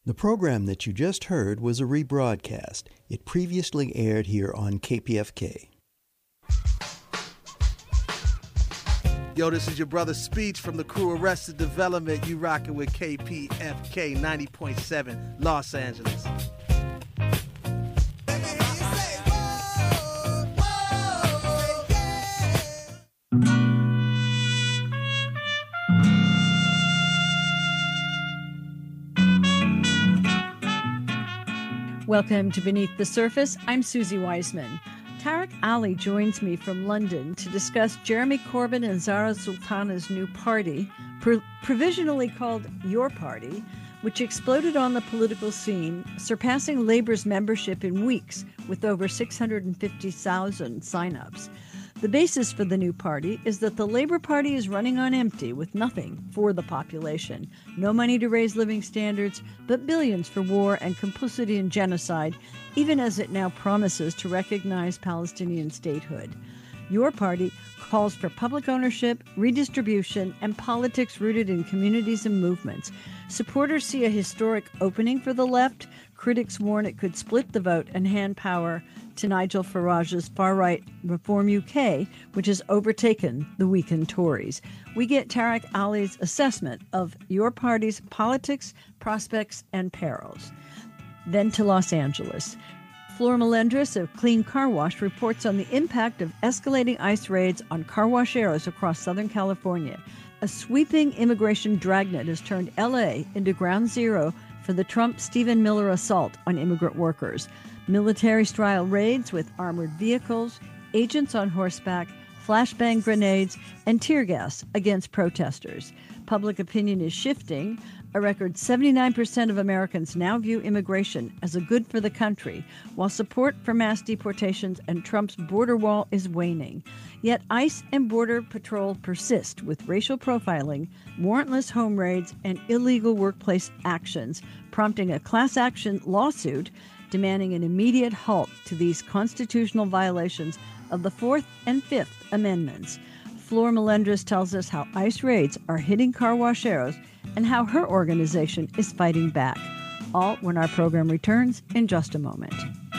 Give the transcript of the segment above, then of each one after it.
The program that you just heard was a rebroadcast. It previously aired here on KPFK. Yo, this is your brother Speech from the crew Arrested Development. You rocking with KPFK 90.7 Los Angeles. Welcome to Beneath the Surface. I'm Susie Wiseman. Tarek Ali joins me from London to discuss Jeremy Corbyn and Zara Sultana's new party, provisionally called Your Party, which exploded on the political scene, surpassing Labour's membership in weeks with over 650,000 sign-ups. The basis for the new party is that the Labour Party is running on empty with nothing for the population. No money to raise living standards, but billions for war and complicity in genocide, even as it now promises to recognize Palestinian statehood. Your party calls for public ownership, redistribution, and politics rooted in communities and movements. Supporters see a historic opening for the left. Critics warn it could split the vote and hand power to Nigel Farage's far-right Reform UK, which has overtaken the weakened Tories. We get Tarek Ali's assessment of your party's politics, prospects, and perils. Then to Los Angeles. Flor Melendres of Clean Car Wash reports on the impact of escalating ICE raids on car washeros across Southern California. A sweeping immigration dragnet has turned L.A. into ground zero for the Trump-Stephen Miller assault on immigrant workers. Military-style raids with armored vehicles, agents on horseback, flashbang grenades, and tear gas against protesters. Public opinion is shifting. A record 79% of Americans now view immigration as a good for the country, while support for mass deportations and Trump's border wall is waning. Yet ICE and Border Patrol persist with racial profiling, warrantless home raids, and illegal workplace actions, prompting a class action lawsuit demanding an immediate halt to these constitutional violations of the Fourth and Fifth Amendments. Flor Melendres tells us how ICE raids are hitting car washeros and how her organization is fighting back. All when our program returns in just a moment.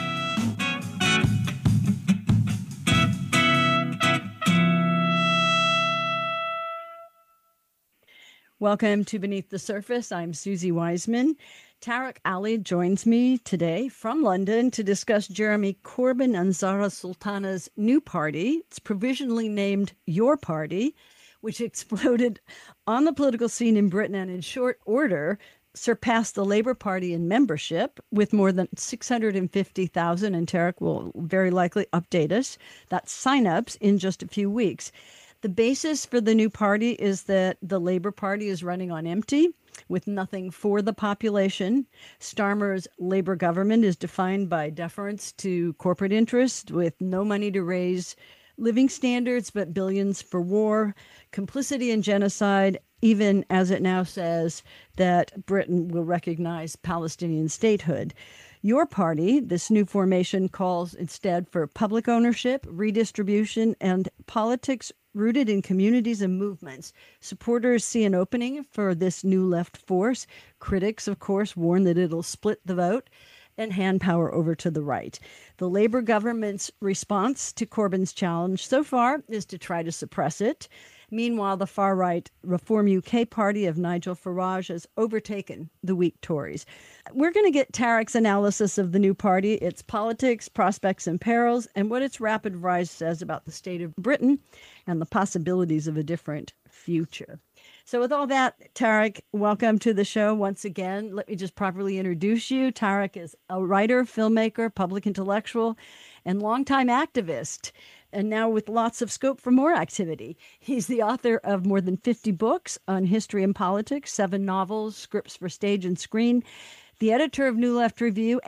Welcome to Beneath the Surface. I'm Susie Wiseman. Tarek Ali joins me today from London to discuss Jeremy Corbyn and Zara Sultana's new party. It's provisionally named Your Party, which exploded on the political scene in Britain and in short order surpassed the Labour Party in membership with more than 650,000, and Tarek will very likely update us. That's sign-ups in just a few weeks. The basis for the new party is that the Labour Party is running on empty with nothing for the population. Starmer's Labour government is defined by deference to corporate interests with no money to raise living standards, but billions for war, complicity in genocide, even as it now says that Britain will recognize Palestinian statehood. Your party, this new formation, calls instead for public ownership, redistribution, and politics rooted in communities and movements. Supporters see an opening for this new left force. Critics, of course, warn that it'll split the vote and hand power over to the right. The Labour government's response to Corbyn's challenge so far is to try to suppress it. Meanwhile, the far-right Reform UK party of Nigel Farage has overtaken the weak Tories. We're going to get Tarek's analysis of the new party, its politics, prospects, and perils, and what its rapid rise says about the state of Britain and the possibilities of a different future. So with all that, Tarek, welcome to the show once again. Let me just properly introduce you. Tarek is a writer, filmmaker, public intellectual, and longtime activist, and now with lots of scope for more activity. He's the author of more than 50 books on history and politics, 7 novels, scripts for stage and screen, the editor of New Left Review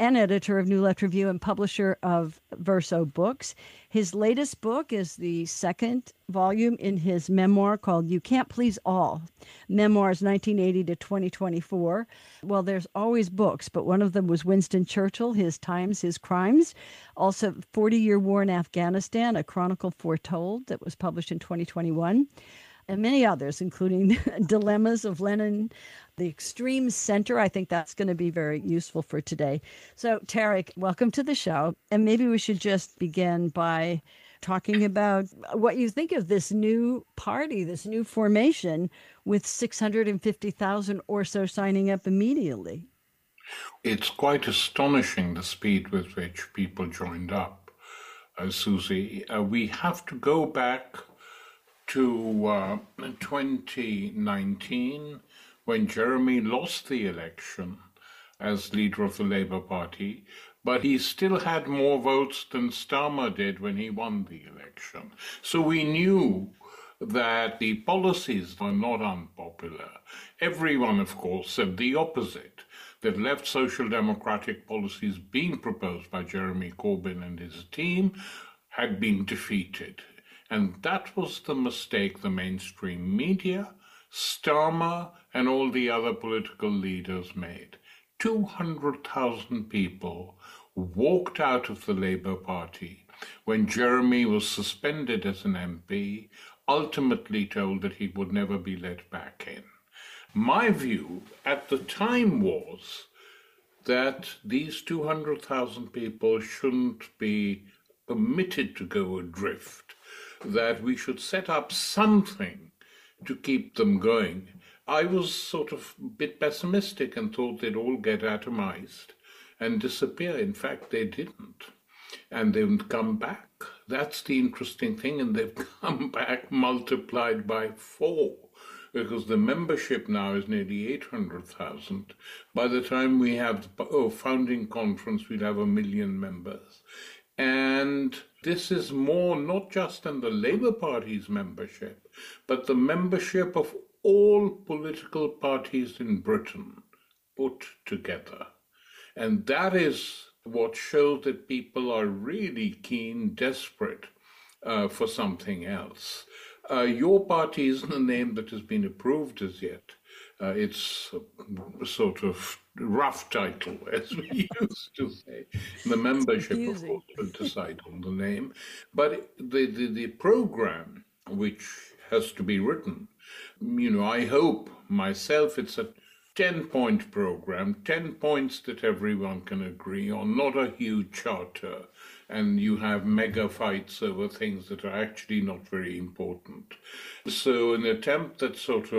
and publisher of Verso Books. His latest book is the second volume in his memoir called You Can't Please All, Memoirs 1980 to 2024. Well, there's always books, but one of them was Winston Churchill, His Times, His Crimes. Also, 40-Year War in Afghanistan, A Chronicle Foretold, that was published in 2021. and many others, including Dilemmas of Lenin, the Extreme Center. I think that's going to be very useful for today. So, Tarek, welcome to the show. And maybe we should just begin by talking about what you think of this new party, this new formation with 650,000 or so signing up immediately. It's quite astonishing the speed with which people joined up, Susie. We have to go back to 2019 when Jeremy lost the election as leader of the Labour Party, but he still had more votes than Starmer did when he won the election. So we knew that the policies were not unpopular. Everyone, of course, said the opposite, that left social democratic policies being proposed by Jeremy Corbyn and his team had been defeated. And that was the mistake the mainstream media, Starmer, and all the other political leaders made. 200,000 people walked out of the Labour Party when Jeremy was suspended as an MP, ultimately told that he would never be let back in. My view at the time was that these 200,000 people shouldn't be permitted to go adrift, that we should set up something to keep them going. I was sort of a bit pessimistic and thought they'd all get atomized and disappear. In fact, they didn't. And they would come back. That's the interesting thing. And they've come back multiplied by 4, because the membership now is nearly 800,000. By the time we have the founding conference, we'll have 1 million members. And this is more not just than the Labour Party's membership, but the membership of all political parties in Britain put together. And that is what shows that people are really keen, desperate for something else. Your party isn't a name that has been approved as yet. It's a sort of rough title, as we used to say. The membership, of course, will decide on the name. But the program, which has to be written, I hope myself it's a 10-point program, 10 points that everyone can agree on, not a huge charter, and you have mega fights over things that are actually not very important. So an attempt to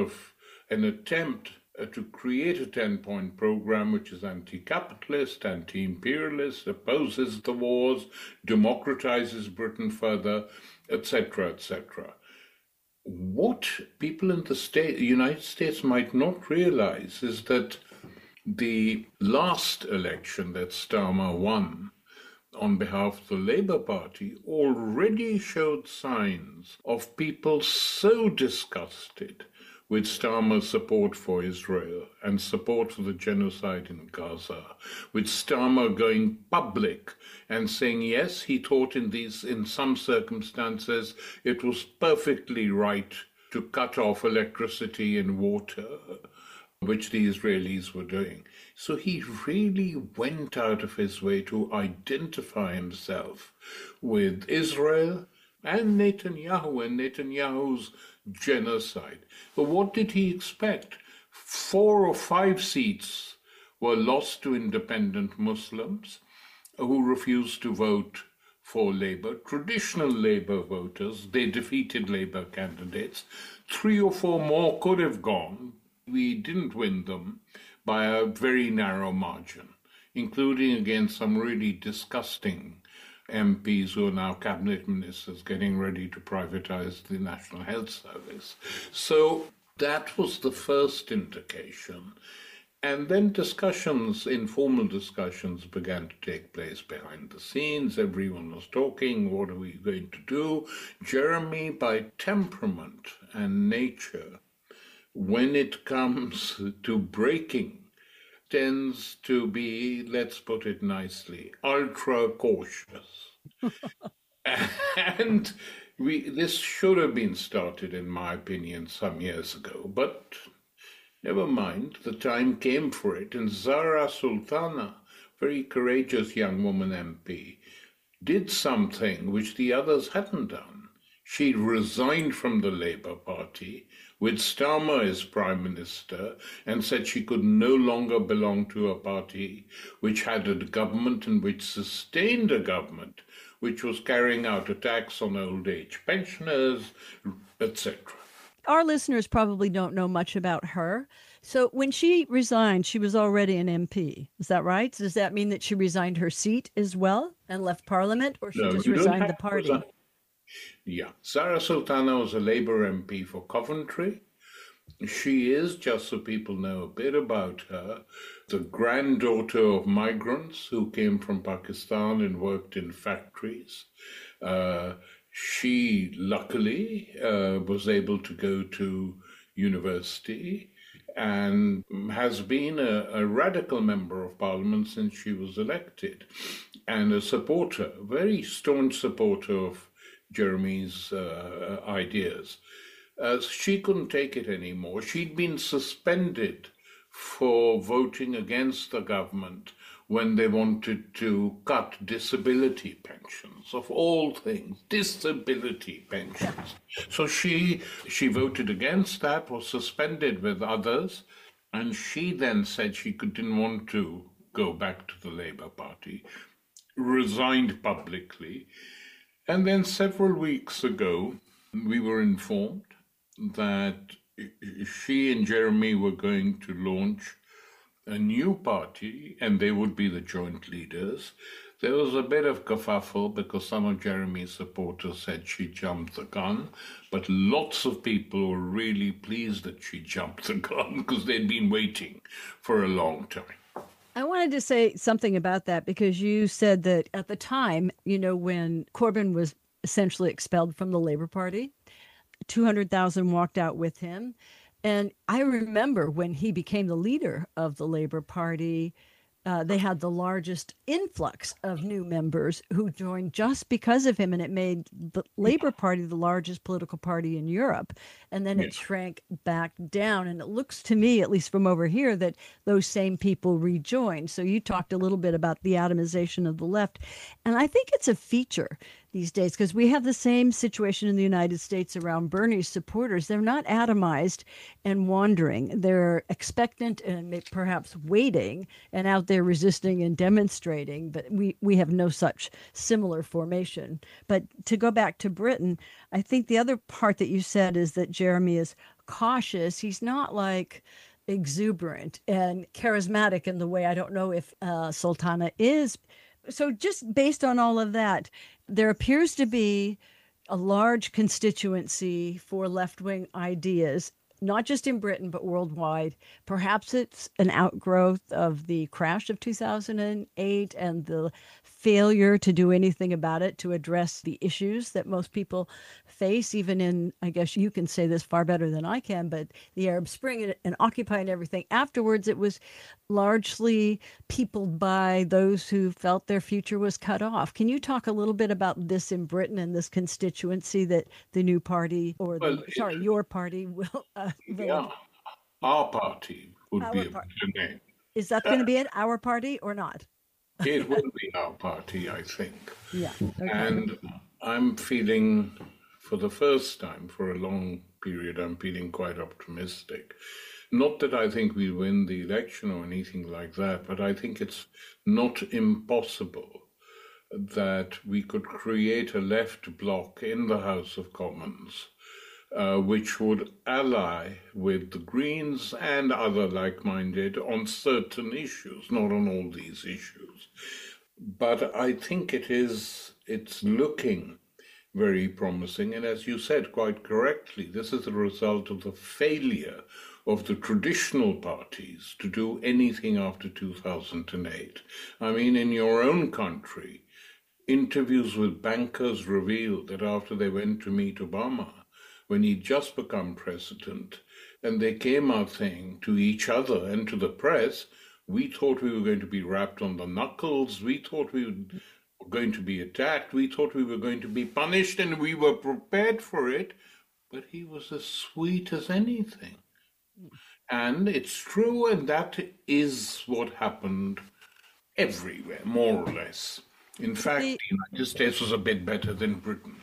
create a 10-point program which is anti-capitalist, anti-imperialist, opposes the wars, democratizes Britain further, etc., etc. What people in the United States might not realize is that the last election that Starmer won on behalf of the Labour Party already showed signs of people so disgusted with Starmer's support for Israel and support for the genocide in Gaza, with Starmer going public and saying, yes, he thought in some circumstances it was perfectly right to cut off electricity and water, which the Israelis were doing. So he really went out of his way to identify himself with Israel and Netanyahu's genocide. But what did he expect? 4 or 5 seats were lost to independent Muslims who refused to vote for Labour. Traditional Labour voters, they defeated Labour candidates. 3 or 4 more could have gone. We didn't win them by a very narrow margin, including against some really disgusting MPs who are now cabinet ministers getting ready to privatize the National Health Service. So that was the first indication. And then informal discussions began to take place behind the scenes. Everyone was talking, what are we going to do? Jeremy, by temperament and nature, when it comes to breaking, tends to be, let's put it nicely, ultra cautious. And this should have been started, in my opinion, some years ago. But never mind, the time came for it. And Zahra Sultana, very courageous young woman MP, did something which the others hadn't done. She resigned from the Labour Party with Starmer as Prime Minister and said she could no longer belong to a party which had a government and which sustained a government which was carrying out attacks on old age pensioners, etc. Our listeners probably don't know much about her. So when she resigned, she was already an MP. Is that right? Does that mean that she resigned her seat as well and left Parliament, or she just resigned the party? Yeah, Zara Sultana was a Labour MP for Coventry. She is, just so people know a bit about her, the granddaughter of migrants who came from Pakistan and worked in factories. She luckily was able to go to university and has been a radical member of parliament since she was elected, and a supporter, very staunch supporter of Jeremy's ideas. She couldn't take it anymore. She'd been suspended for voting against the government when they wanted to cut disability pensions, of all things, disability pensions. So she voted against that, was suspended with others, and she then said she didn't want to go back to the Labour Party, resigned publicly. And then several weeks ago, we were informed that she and Jeremy were going to launch a new party, and they would be the joint leaders. There was a bit of kerfuffle because some of Jeremy's supporters said she jumped the gun, but lots of people were really pleased that she jumped the gun because they'd been waiting for a long time. I wanted to say something about that because you said that at the time, when Corbyn was essentially expelled from the Labour Party, 200,000 walked out with him. And I remember when he became the leader of the Labour Party, they had the largest influx of new members who joined just because of him. And it made the Labour Party the largest political party in Europe. And then it shrank back down. And it looks to me, at least from over here, that those same people rejoined. So you talked a little bit about the atomization of the left. And I think it's a feature these days, because we have the same situation in the United States around Bernie's supporters. They're not atomized and wandering. They're expectant and perhaps waiting and out there resisting and demonstrating. But we have no such similar formation. But to go back to Britain, I think the other part that you said is that Jeremy is cautious. He's not like exuberant and charismatic in the way, I don't know if Sultana is. So just based on all of that, there appears to be a large constituency for left-wing ideas, not just in Britain, but worldwide. Perhaps it's an outgrowth of the crash of 2008 and the failure to do anything about it to address the issues that most people face, even in, I guess you can say this far better than I can, but the Arab Spring and Occupy and everything. Afterwards, it was largely peopled by those who felt their future was cut off. Can you talk a little bit about this in Britain and this constituency that the new party, or your party will... Our party would be a better name. Is that going to be it, our party, or not? It will be our party, I think. Yeah. Okay. And I'm feeling, for the first time for a long period, I'm feeling quite optimistic. Not that I think we win the election or anything like that, but I think it's not impossible that we could create a left bloc in the House of Commons which would ally with the Greens and other like-minded on certain issues, not on all these issues. But I think it's looking very promising. And as you said quite correctly, this is the result of the failure of the traditional parties to do anything after 2008. I mean, in your own country, interviews with bankers revealed that after they went to meet Obama, when he'd just become president, and they came out saying to each other and to the press, we thought we were going to be wrapped on the knuckles, we thought we were going to be attacked, we thought we were going to be punished, and we were prepared for it, but he was as sweet as anything. And it's true, and that is what happened everywhere, more or less. In fact, the United States was a bit better than Britain.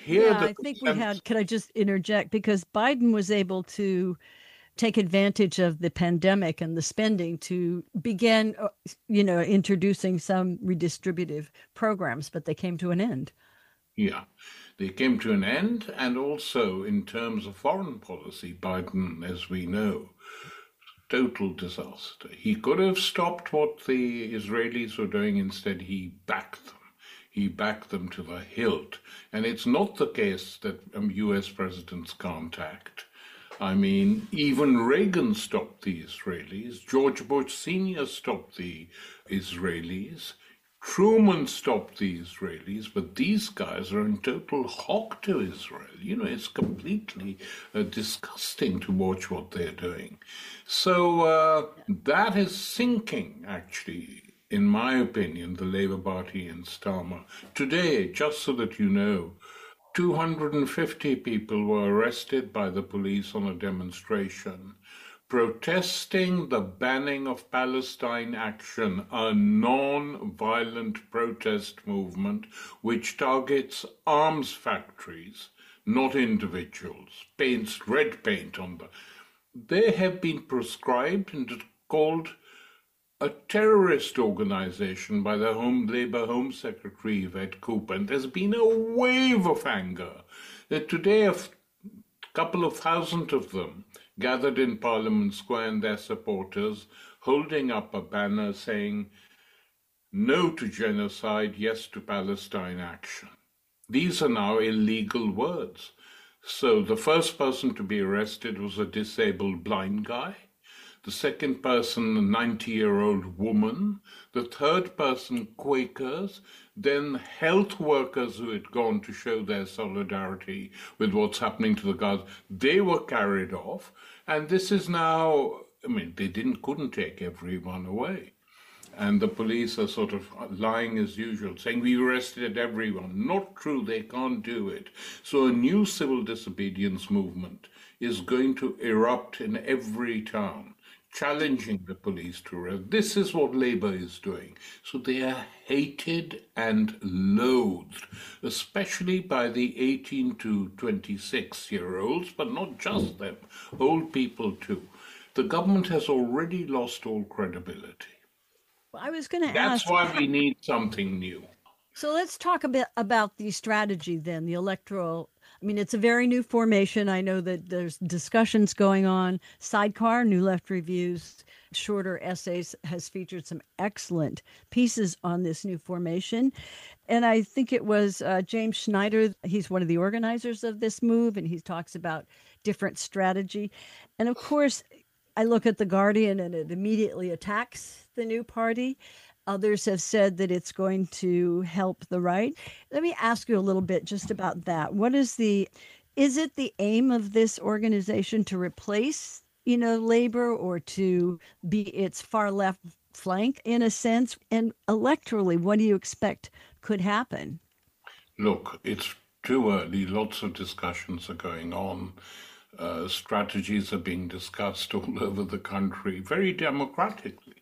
Here, I think we had, could I just interject? Because Biden was able to take advantage of the pandemic and the spending to begin, introducing some redistributive programs, but they came to an end. Yeah, they came to an end, and also in terms of foreign policy, Biden, as we know, total disaster. He could have stopped what the Israelis were doing. Instead, he backed them. He backed them to the hilt. And it's not the case that US presidents can't act. I mean, even Reagan stopped the Israelis. George Bush Sr. stopped the Israelis. Truman stopped the Israelis, but these guys are in total hock to Israel. It's completely disgusting to watch what they're doing. So that is sinking, actually, in my opinion, the Labour Party in Starmer. Today, just so that you know, 250 people were arrested by the police on a demonstration protesting the banning of Palestine Action, a non-violent protest movement which targets arms factories, not individuals, paints red paint on them. They have been proscribed and called a terrorist organization by the Labour Home Secretary Yvette Cooper. And there's been a wave of anger. Today, a couple of thousand of them gathered in Parliament Square, and their supporters holding up a banner saying, "No to genocide, yes to Palestine action." These are now illegal words. So the first person to be arrested was a disabled blind guy. The second person, a 90-year-old woman. The third person, Quakers. Then health workers who had gone to show their solidarity with what's happening to the Gaza. They were carried off. And this is now, they couldn't take everyone away. And the police are sort of lying as usual, saying we arrested everyone. Not true, they can't do it. So a new civil disobedience movement is going to erupt in every town, challenging the police to arrest. This is what Labour is doing. So they are hated and loathed, especially by the 18 to 26-year-olds, but not just them, old people too. The government has already lost all credibility. I was going to ask. That's why we need something new. So let's talk a bit about the strategy then, the electoral. It's a very new formation. I know that there's discussions going on. Sidecar, New Left Review's shorter essays, has featured some excellent pieces on this new formation. And I think it was James Schneider. He's one of the organizers of this move, and he talks about different strategy. And of course, I look at The Guardian and it immediately attacks the new party. Others have said that it's going to help the right. Let me ask you a little bit just about that. Is it the aim of this organization to replace, Labor, or to be its far left flank in a sense? And electorally, what do you expect could happen? Look, it's too early. Lots of discussions are going on. Strategies are being discussed all over the country, very democratically,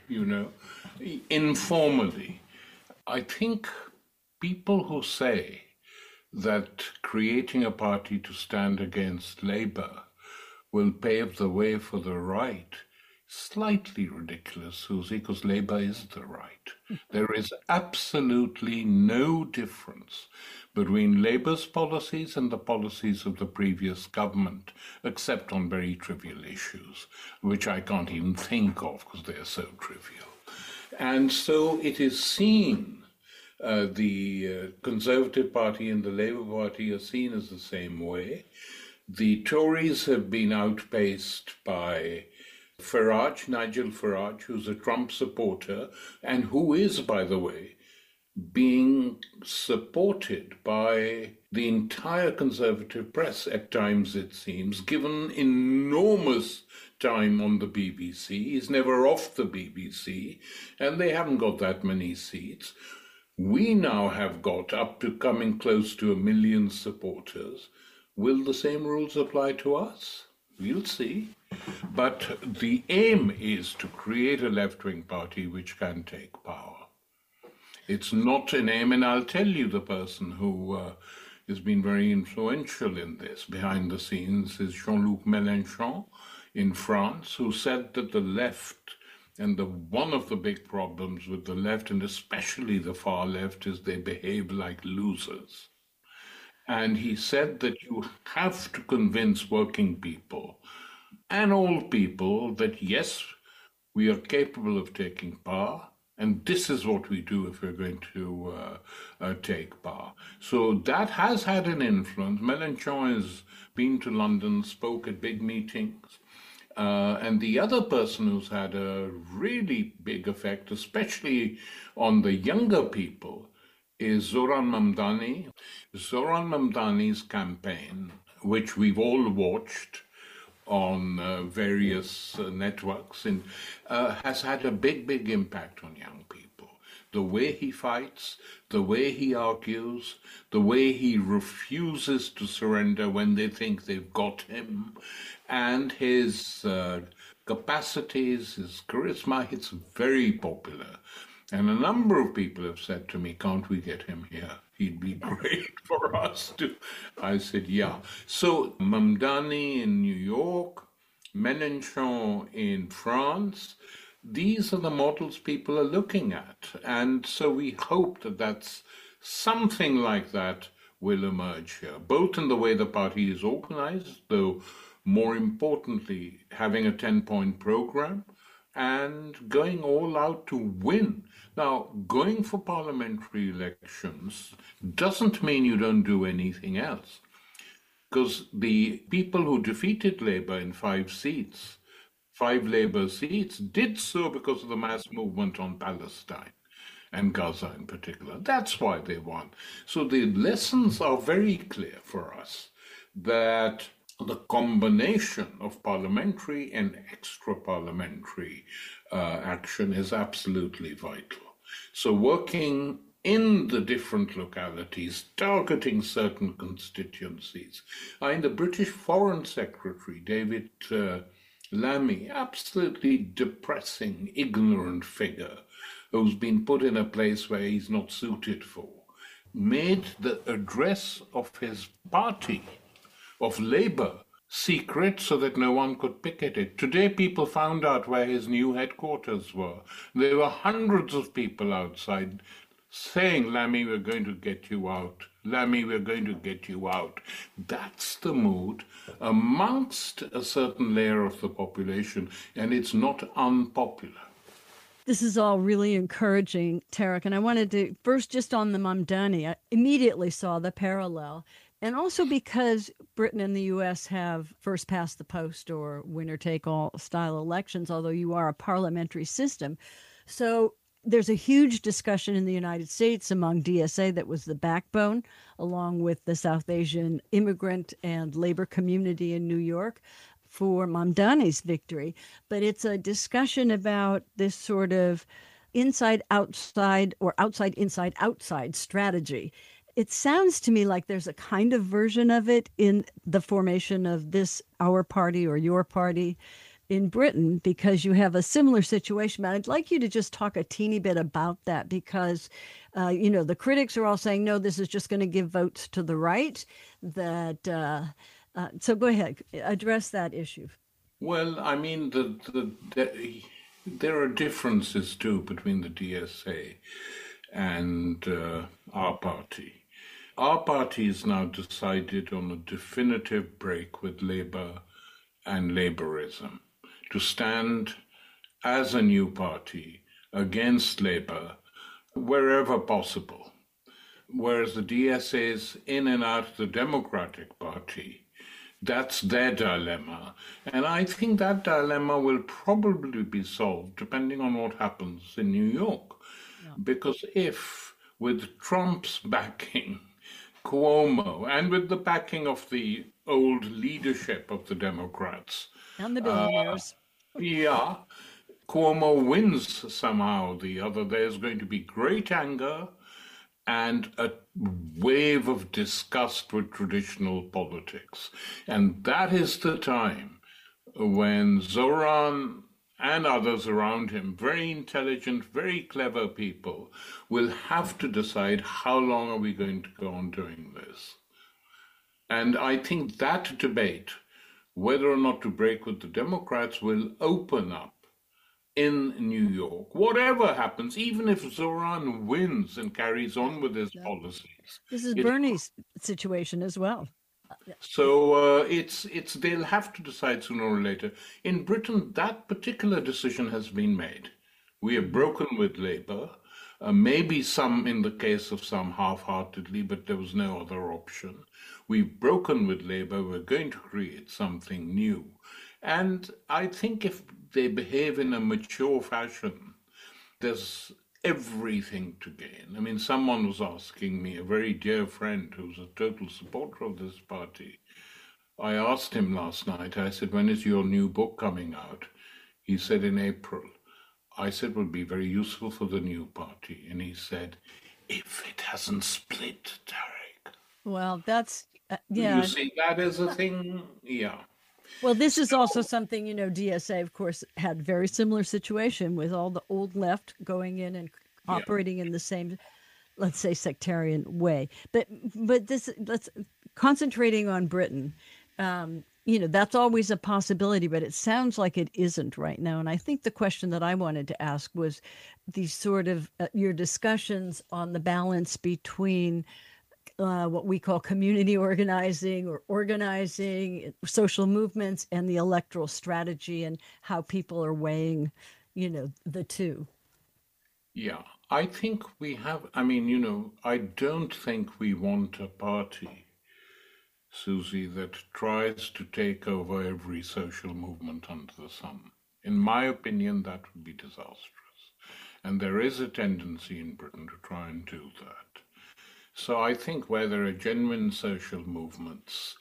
informally. I think people who say that creating a party to stand against Labour will pave the way for the right, slightly ridiculous, Susie, because Labour is the right. There is absolutely no difference between Labour's policies and the policies of the previous government, except on very trivial issues, which I can't even think of because they're so trivial. And so it is seen, the Conservative Party and the Labour Party are seen as the same way. The Tories have been outpaced by Nigel Farage, who's a Trump supporter, and who is, by the way, being supported by the entire Conservative press at times, it seems, given enormous time on the BBC. He's never off the BBC, and they haven't got that many seats. We now have got up to coming close to 1 million supporters. Will the same rules apply to us? We'll see. But the aim is to create a left-wing party which can take power. It's not an aim, and I'll tell you the person who has been very influential in this. Behind the scenes is Jean-Luc Mélenchon in France, who said that the left, and one of the big problems with the left, and especially the far left, is they behave like losers. And he said that you have to convince working people and all people that, yes, we are capable of taking power, and this is what we do if we're going to take power. So that has had an influence. Mélenchon has been to London, spoke at big meetings. And the other person who's had a really big effect, especially on the younger people, is Zoran Mamdani. Zoran Mamdani's campaign, which we've all watched on various networks, has had a big impact on young people. The way he fights, the way he argues, the way he refuses to surrender when they think they've got him, and his capacities, his charisma, it's very popular. And a number of people have said to me, can't we get him here? He'd be great for us to. I said, yeah. So Mamdani in New York, Mélenchon in France, these are the models people are looking at. And so we hope that that's something like that will emerge here, both in the way the party is organized, though more importantly, having a 10-point program, and going all out to win. Now, going for parliamentary elections doesn't mean you don't do anything else, because the people who defeated Labour in 5 Labour seats, did so because of the mass movement on Palestine and Gaza in particular. That's why they won. So the lessons are very clear for us that the combination of parliamentary and extra-parliamentary action is absolutely vital. So working in the different localities, targeting certain constituencies. The British Foreign Secretary, David Lammy, absolutely depressing, ignorant figure who's been put in a place where he's not suited for, made the address of his party, of Labour, secret so that no one could picket it. Today people found out where his new headquarters were. There were hundreds of people outside saying, Lammy, we're going to get you out. Lammy, we're going to get you out. That's the mood amongst a certain layer of the population, and it's not unpopular. This is all really encouraging, Tarek. And I wanted to first, just on the Mamdani, I immediately saw the parallel. And also because Britain and the U.S. have first past the post or winner-take-all style elections, although you are a parliamentary system. So there's a huge discussion in the United States among DSA that was the backbone, along with the South Asian immigrant and labor community in New York, for Mamdani's victory. But it's a discussion about this sort of inside-outside or outside-inside-outside strategy. It sounds to me like there's a kind of version of it in the formation of this, our party or your party in Britain, because you have a similar situation. But I'd like you to just talk a teeny bit about that, because, the critics are all saying, no, this is just going to give votes to the right. So go ahead, address that issue. Well, there are differences, too, between the DSA and our party. Our party has now decided on a definitive break with Labour and Labourism, to stand as a new party against Labour wherever possible. Whereas the DSA's in and out of the Democratic Party, that's their dilemma. And I think that dilemma will probably be solved depending on what happens in New York. Yeah. Because if, with Trump's backing, Cuomo, and with the backing of the old leadership of the Democrats, and the billionaires, Cuomo wins somehow or the other, there's going to be great anger and a wave of disgust with traditional politics. And that is the time when Zoran and others around him, very intelligent, very clever people, will have to decide how long are we going to go on doing this. And I think that debate, whether or not to break with the Democrats, will open up in New York. Whatever happens, even if Zoran wins and carries on with his policies. This is Bernie's situation as well. So it's they'll have to decide sooner or later. In Britain, that particular decision has been made. We have broken with Labour, maybe some in the case of some half-heartedly, but there was no other option. We've broken with Labour. We're going to create something new. And I think if they behave in a mature fashion, there's everything to gain. I mean, someone was asking me, a very dear friend who's a total supporter of this party. I asked him last night, I said, when is your new book coming out? He said, in April. I said, will be very useful for the new party. And he said, if it hasn't split, Tarek. Well, that's, yeah. You see, that is a thing, yeah. Well, this is also something, DSA, of course, had very similar situation with all the old left going in and operating in the same, let's say, sectarian way. But let's concentrating on Britain. That's always a possibility, but it sounds like it isn't right now. And I think the question that I wanted to ask was these sort of your discussions on the balance between what we call community organizing or organizing social movements and the electoral strategy and how people are weighing, the two. Yeah, I think we have, I don't think we want a party, Susie, that tries to take over every social movement under the sun. In my opinion, that would be disastrous. And there is a tendency in Britain to try and do that. So I think where there are genuine social movements,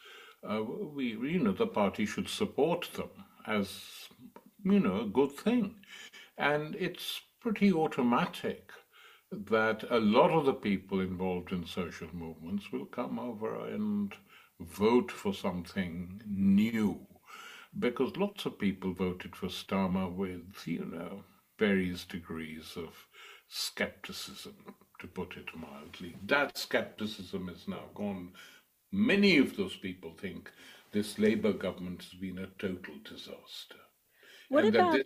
the party should support them as, a good thing. And it's pretty automatic that a lot of the people involved in social movements will come over and vote for something new. Because lots of people voted for Starmer with, various degrees of skepticism, to put it mildly. That skepticism is now gone. Many of those people think this Labour government has been a total disaster. What and about...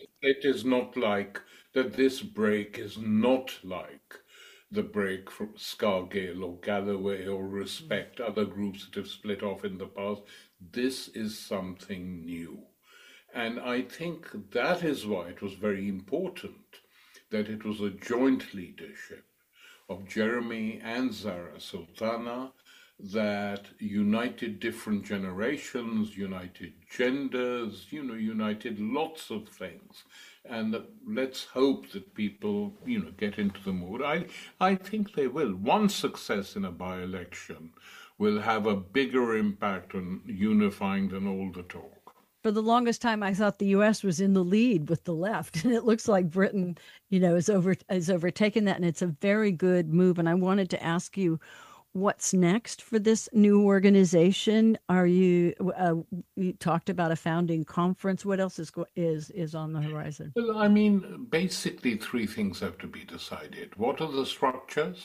that this break is not like the break from Scargill or Galloway or Respect, other groups that have split off in the past. This is something new. And I think that is why it was very important that it was a joint leadership of Jeremy and Zara Sultana that united different generations, united genders, united lots of things. And let's hope that people, get into the mood. I think they will. One success in a by-election will have a bigger impact on unifying than all the talk. For the longest time, I thought the U.S. was in the lead with the left, and it looks like Britain, is overtaken that, and it's a very good move. And I wanted to ask you, what's next for this new organization? Are you talked about a founding conference? What else is on the horizon? Well, basically 3 things have to be decided. What are the structures?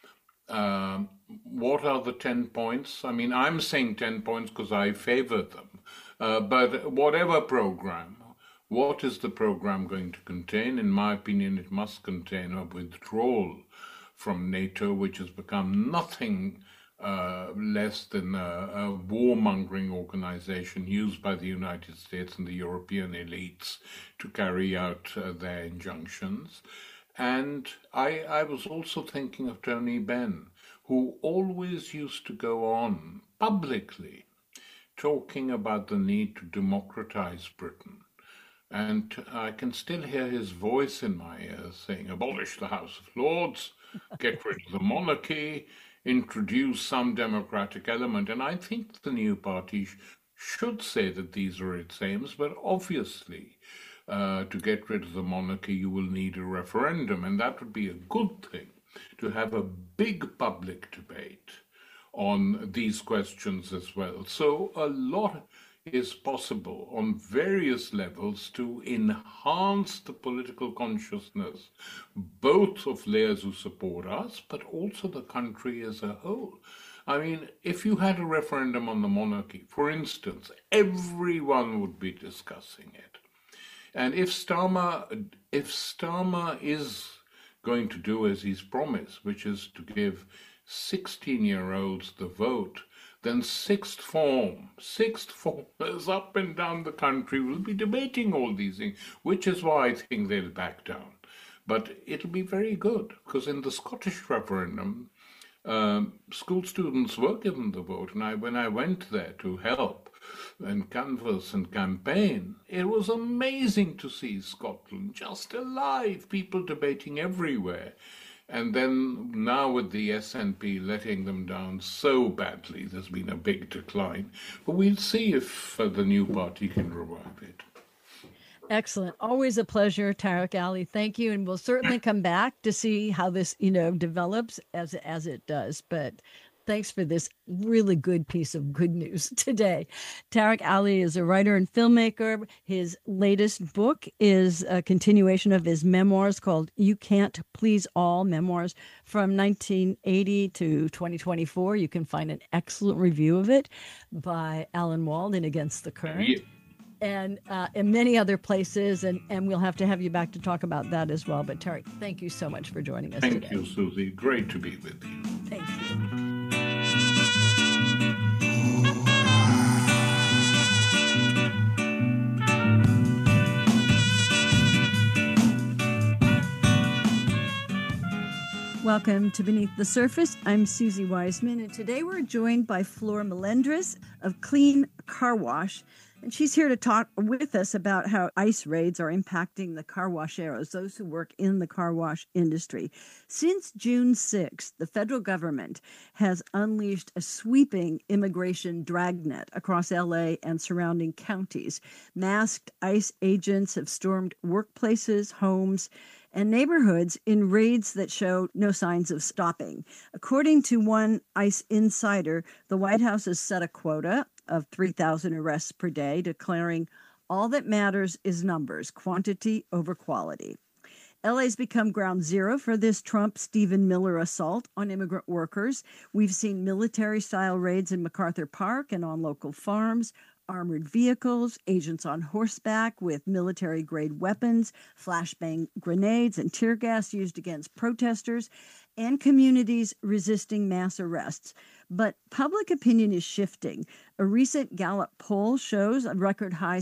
What are the 10 points? I'm saying 10 points because I favor them. But whatever program, what is the program going to contain? In my opinion, it must contain a withdrawal from NATO, which has become nothing less than a warmongering organization used by the United States and the European elites to carry out their injunctions. And I was also thinking of Tony Benn, who always used to go on publicly talking about the need to democratize Britain. And I can still hear his voice in my ears saying, abolish the House of Lords, get rid of the monarchy, introduce some democratic element. And I think the new party should say that these are its aims, but obviously to get rid of the monarchy, you will need a referendum. And that would be a good thing, to have a big public debate on these questions as well. So a lot is possible on various levels to enhance the political consciousness, both of layers who support us, but also the country as a whole. I mean, if you had a referendum on the monarchy, for instance, everyone would be discussing it. And if Starmer is going to do as he's promised, which is to give 16-year-olds the vote, then sixth formers up and down the country will be debating all these things, which is why I think they'll back down. But it'll be very good, because in the Scottish referendum, school students were given the vote, and when I went there to help and canvass and campaign, it was amazing to see Scotland just alive, people debating everywhere. And then now with the SNP letting them down so badly, there's been a big decline. But we'll see if the new party can revive it. Excellent. Always a pleasure, Tariq Ali. Thank you. And we'll certainly come back to see how this, develops as it does. But thanks for this really good piece of good news today. Tariq Ali is a writer and filmmaker. His latest book is a continuation of his memoirs called You Can't Please All, Memoirs from 1980 to 2024. You can find an excellent review of it by Alan Wald in Against the Current. Yeah. And in many other places, and we'll have to have you back to talk about that as well. But Tariq, thank you so much for joining us today. Thank you, Susie. Great to be with you. Thank you. Welcome to Beneath the Surface. I'm Susie Wiseman, and today we're joined by Flor Melendres of Clean Car Wash. And she's here to talk with us about how ICE raids are impacting the car washeros, those who work in the car wash industry. Since June 6th, the federal government has unleashed a sweeping immigration dragnet across LA and surrounding counties. Masked ICE agents have stormed workplaces, homes, and neighborhoods in raids that show no signs of stopping. According to one ICE insider, the White House has set a quota of 3,000 arrests per day, declaring all that matters is numbers, quantity over quality. LA's become ground zero for this Trump-Stephen Miller assault on immigrant workers. We've seen military-style raids in MacArthur Park and on local farms, armored vehicles, agents on horseback with military-grade weapons, flashbang grenades, and tear gas used against protesters, and communities resisting mass arrests. But public opinion is shifting. A recent Gallup poll shows a record high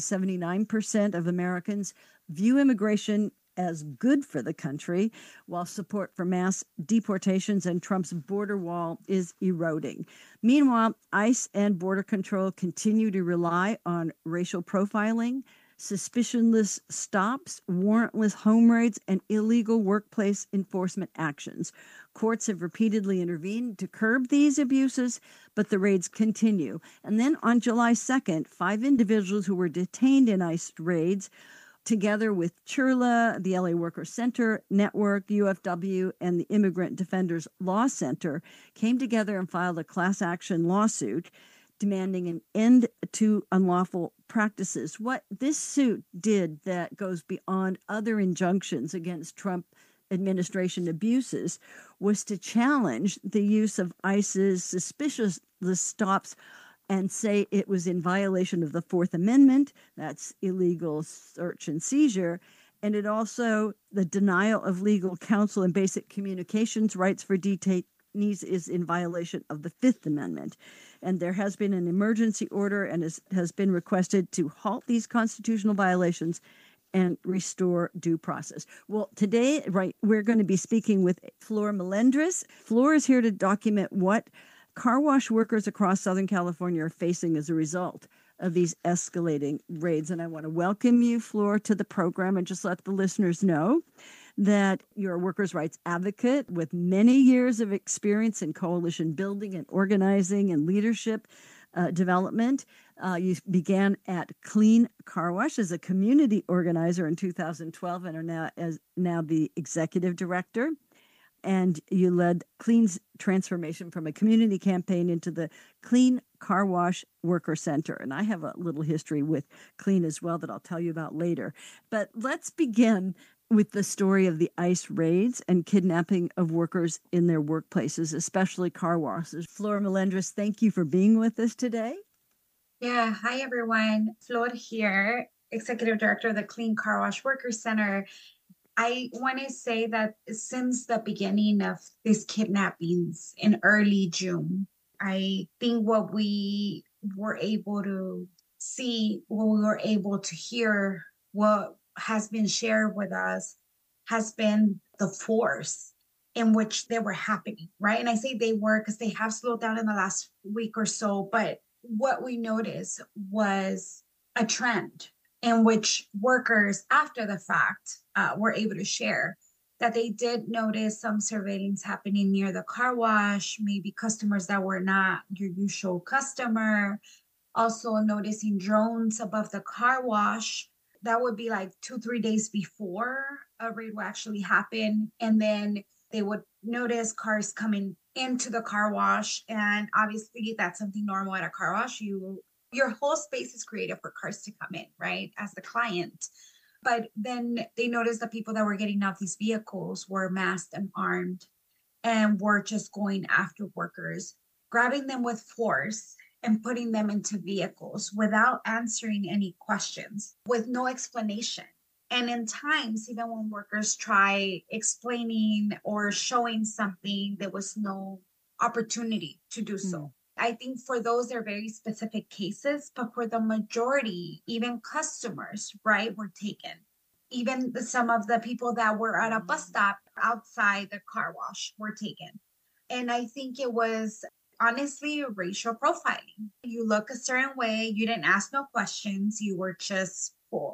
79% of Americans view immigration as good for the country, while support for mass deportations and Trump's border wall is eroding. Meanwhile, ICE and Border Control continue to rely on racial profiling, suspicionless stops, warrantless home raids, and illegal workplace enforcement actions. Courts have repeatedly intervened to curb these abuses, but the raids continue. And then on July 2nd, 5 individuals who were detained in ICE raids, together with CHRLA, the LA Workers Center Network, UFW, and the Immigrant Defenders Law Center, came together and filed a class action lawsuit demanding an end to unlawful practices. What this suit did that goes beyond other injunctions against Trump administration abuses was to challenge the use of ICE's suspicious stops and say it was in violation of the Fourth Amendment. That's illegal search and seizure. And it also, the denial of legal counsel and basic communications rights for detainees is in violation of the Fifth Amendment. And there has been an emergency order and has been requested to halt these constitutional violations and restore due process. Well, today, we're going to be speaking with Flor Melendres. Flor is here to document what car wash workers across Southern California are facing as a result of these escalating raids. And I want to welcome you, Flor, to the program and just let the listeners know that you're a workers' rights advocate with many years of experience in coalition building and organizing and leadership development. You began at Clean Car Wash as a community organizer in 2012 and are now the executive director. And you led Clean's transformation from a community campaign into the Clean Car Wash Worker Center. And I have a little history with Clean as well that I'll tell you about later. But let's begin. with the story of the ICE raids and kidnapping of workers in their workplaces, especially car washes. Flor Melendres, thank you for being with us today. Yeah, hi everyone. Flor here, Executive Director of the Clean Car Wash Workers Center. I want to say that since the beginning of these kidnappings in early June, I think what we were able to see, what we were able to hear, what has been shared with us has been the force in which they were happening, right? And I say they were because they have slowed down in the last week or so, but what we noticed was a trend in which workers after the fact were able to share that they did notice some surveillance happening near the car wash, maybe customers that were not your usual customer, also noticing drones above the car wash. That would be like 2-3 days before a raid will actually happen. And then they would notice cars coming into the car wash. And obviously that's something normal at a car wash. Your whole space is created for cars to come in, right? As the client. But then they noticed the people that were getting out these vehicles were masked and armed and were just going after workers, grabbing them with force and putting them into vehicles without answering any questions, with no explanation. And in times, even when workers try explaining or showing something, there was no opportunity to do so. I think for those, they're very specific cases, but for the majority, even customers, right, were taken. Even some of the people that were at a bus stop outside the car wash were taken. And I think it was honestly racial profiling. You look a certain way, you didn't ask no questions, you were just pulled.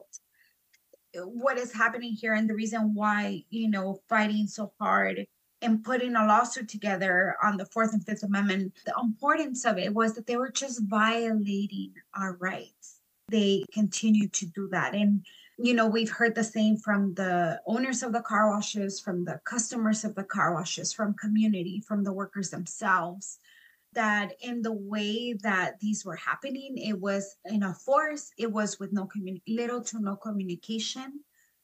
What is happening here and the reason why, fighting so hard and putting a lawsuit together on the 4th and 5th Amendment, the importance of it was that they were just violating our rights. They continue to do that. And, we've heard the same from the owners of the car washes, from the customers of the car washes, from community, from the workers themselves, that in the way that these were happening, it was in a force, it was with little to no communication.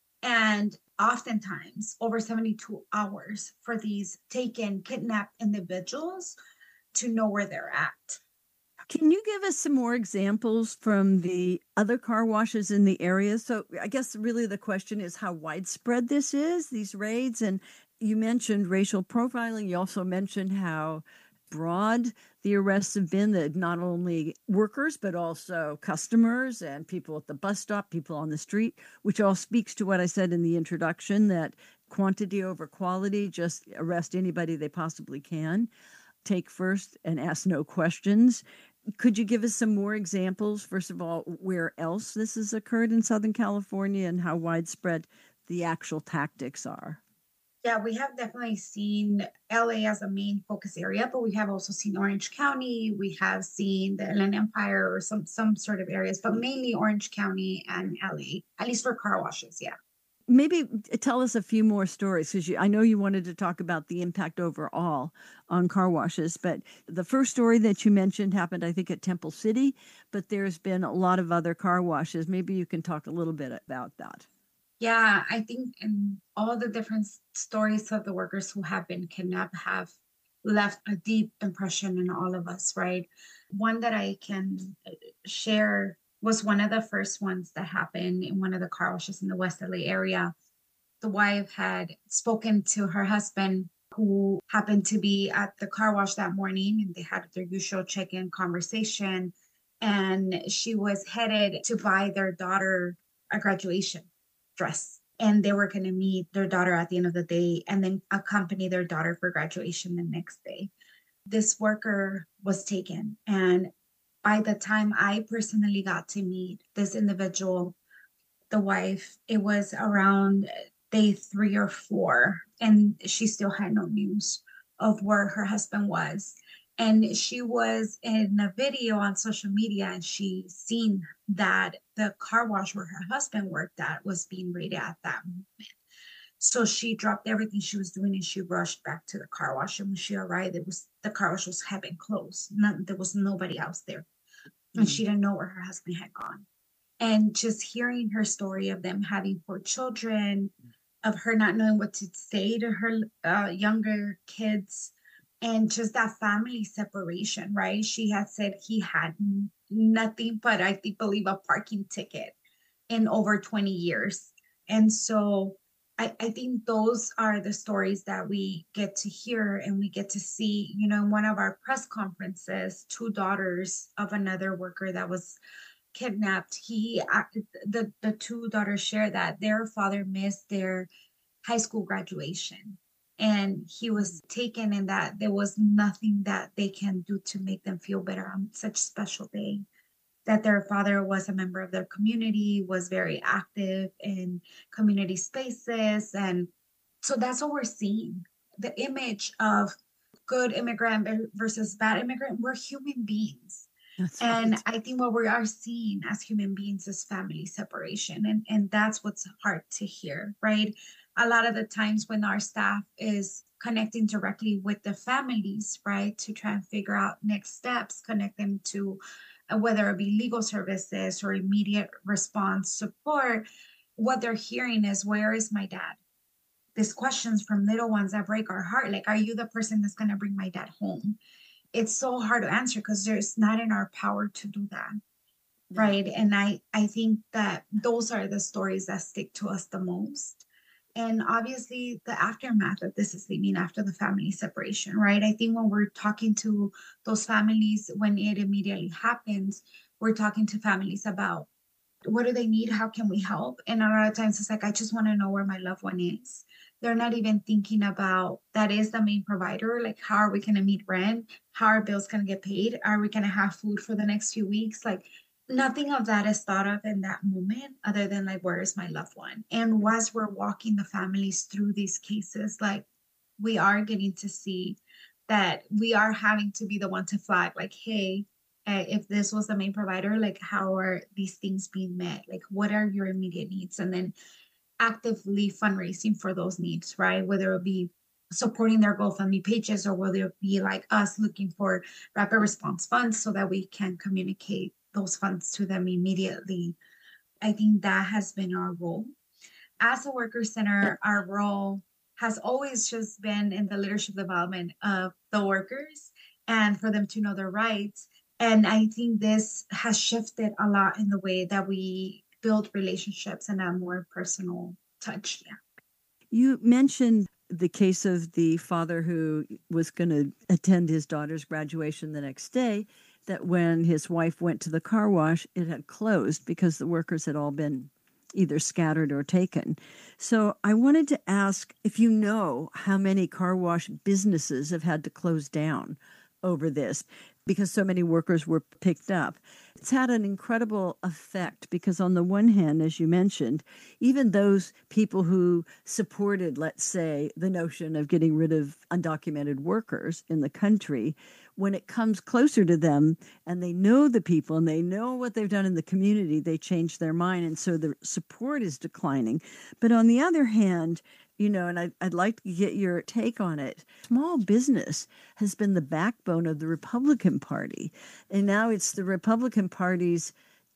And oftentimes over 72 hours for these kidnapped individuals to know where they're at. Can you give us some more examples from the other car washes in the area? So I guess really the question is how widespread this is, these raids. And you mentioned racial profiling. You also mentioned how broad the arrests have been, that not only workers, but also customers and people at the bus stop, people on the street, which all speaks to what I said in the introduction, that quantity over quality, just arrest anybody they possibly can, take first and ask no questions. Could you give us some more examples, first of all, where else this has occurred in Southern California and how widespread the actual tactics are? Yeah, we have definitely seen LA as a main focus area, but we have also seen Orange County. We have seen the Inland Empire or some sort of areas, but mainly Orange County and LA, at least for car washes, yeah. Maybe tell us a few more stories, because I know you wanted to talk about the impact overall on car washes, but the first story that you mentioned happened, I think, at Temple City, but there's been a lot of other car washes. Maybe you can talk a little bit about that. Yeah, I think in all the different stories of the workers who have been kidnapped have left a deep impression in all of us, right? One that I can share was one of the first ones that happened in one of the car washes in the West LA area. The wife had spoken to her husband, who happened to be at the car wash that morning, and they had their usual check-in conversation. And she was headed to buy their daughter a graduation dress. And they were going to meet their daughter at the end of the day and then accompany their daughter for graduation the next day. This worker was taken. And by the time I personally got to meet this individual, the wife, it was around day 3 or 4, and she still had no news of where her husband was. And she was in a video on social media, and she seen that the car wash where her husband worked at was being raided at that moment. So she dropped everything she was doing and she rushed back to the car wash. And when she arrived, the car wash had been closed. There was nobody else there. And she didn't know where her husband had gone. And just hearing her story of them having 4 children, of her not knowing what to say to her younger kids, and just that family separation, right? She had said he had nothing but, believe, a parking ticket in over 20 years. And so I think those are the stories that we get to hear and we get to see. You know, in one of our press conferences, two daughters of another worker that was kidnapped, the two daughters share that their father missed their high school graduation, and he was taken, and that there was nothing that they can do to make them feel better on such a special day. That their father was a member of their community, was very active in community spaces. And so that's what we're seeing. The image of good immigrant versus bad immigrant. We're human beings. And I think what we are seeing as human beings is family separation. And that's what's hard to hear, right? A lot of the times when our staff is connecting directly with the families, right, to try and figure out next steps, connect them to whether it be legal services or immediate response support, what they're hearing is, where is my dad? These questions from little ones that break our heart. Like, are you the person that's going to bring my dad home? It's so hard to answer because it's not in our power to do that. Right. And I think that those are the stories that stick to us the most. And obviously the aftermath of this is leaving after the family separation, right? I think when we're talking to those families, when it immediately happens, we're talking to families about what do they need? How can we help? And a lot of times it's like, I just want to know where my loved one is. They're not even thinking about that is the main provider. Like, how are we going to meet rent? How are bills going to get paid? Are we going to have food for the next few weeks? Like, nothing of that is thought of in that moment other than like, where is my loved one? And as we're walking the families through these cases, like, we are getting to see that we are having to be the one to flag, like, hey, if this was the main provider, like, how are these things being met? Like, what are your immediate needs? And then actively fundraising for those needs, right? Whether it be supporting their GoFundMe pages or whether it be like us looking for rapid response funds so that we can communicate those funds to them immediately. I think that has been our role. As a worker center, our role has always just been in the leadership development of the workers and for them to know their rights. And I think this has shifted a lot in the way that we build relationships and a more personal touch. Yeah. You mentioned the case of the father who was going to attend his daughter's graduation the next day, that when his wife went to the car wash, it had closed because the workers had all been either scattered or taken. So I wanted to ask if you know how many car wash businesses have had to close down over this, because so many workers were picked up. It's had an incredible effect because on the one hand, as you mentioned, even those people who supported, let's say, the notion of getting rid of undocumented workers in the country, when it comes closer to them and they know the people and they know what they've done in the community, they change their mind. And so the support is declining. But on the other hand, you know, and I'd like to get your take on it. Small business has been the backbone of the Republican Party. And now it's the Republican Party's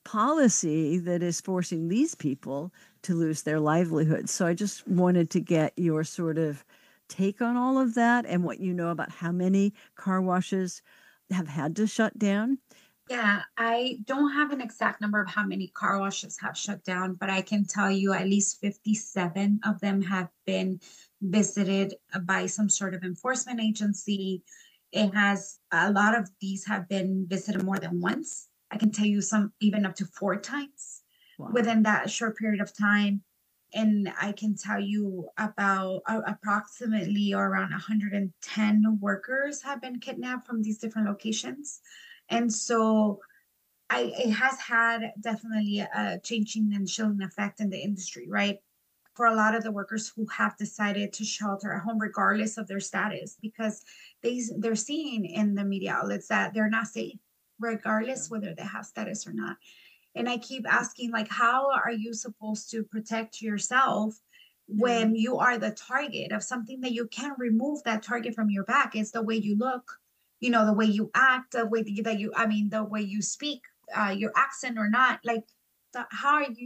policy that is forcing these people to lose their livelihoods. So I just wanted to get your sort of take on all of that and what you know about how many car washes have had to shut down. Yeah, I don't have an exact number of how many car washes have shut down, but I can tell you at least 57 of them have been visited by some sort of enforcement agency. A lot of these have been visited more than once. I can tell you some even up to 4 times within that short period of time. And I can tell you about approximately or around 110 workers have been kidnapped from these different locations. And so it has had definitely a changing and chilling effect in the industry, right? For a lot of the workers who have decided to shelter at home, regardless of their status, because they're seeing in the media outlets that they're not safe, regardless whether they have status or not. And I keep asking, like, how are you supposed to protect yourself when you are the target of something that you can't remove that target from your back? It's the way you look, you know, the way you act, the way that the way you speak, your accent or not. Like, how are you